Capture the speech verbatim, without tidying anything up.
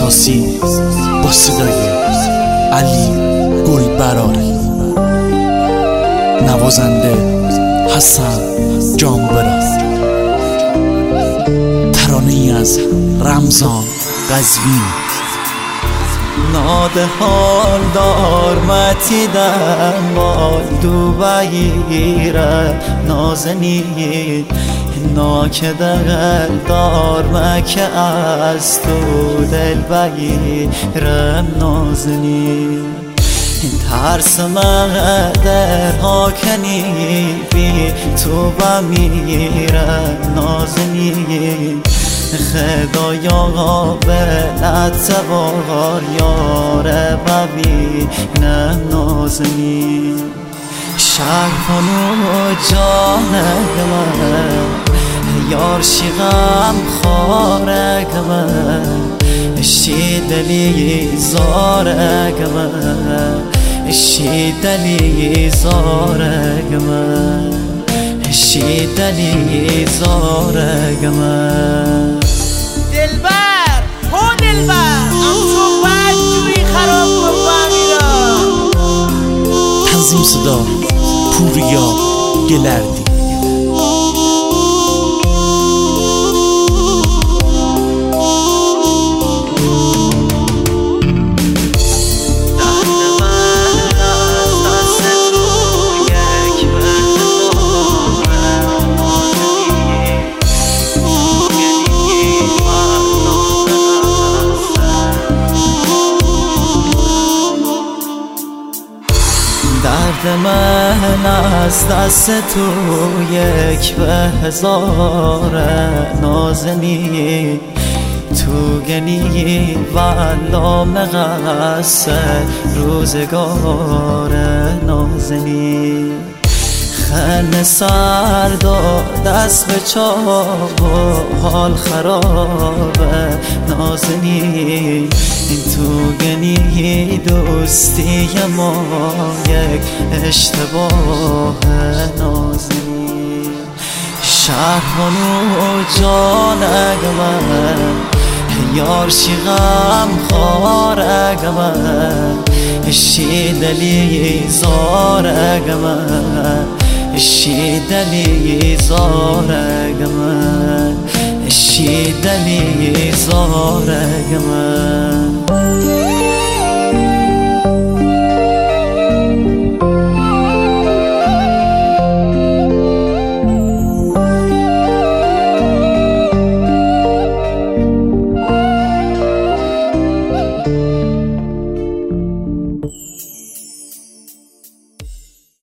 احساسی با صدای علی گلبراری، نوازنده حسن جانبرا، ترانه ای از رمضان قزوینی. ناده حال دار متی دنبال دو بگیره نازنین، ناکه دل دار مکه از تو دل بگیرم نازنین. ترس مقدر ها کنی بی تو بمیرم نازنین. خدایا قابلت بار یاره ببینم نازنین. شک کنو جانک من یار شیغم خارک من، اشی دلی زارک من، اشی دلی زارک من، اشی دلی زارک من. دلبر هو دلبر تو بد جوی خراب کن بمیرم. تنظیم صدا پوریا گلردی. درد من از دست تو یک به هزار نازنین. تو گنی والا مقصر روزگار نازنین. خن سرد و دست به چاق و حال خرابه نازنین. این تو گنی دوستی ما یک اشتباه نازنین. شهرانو جانک من یار شیغم خارک من، اشی دلی زارک من، اشی دلی زارک من، اشی دلی زارک من.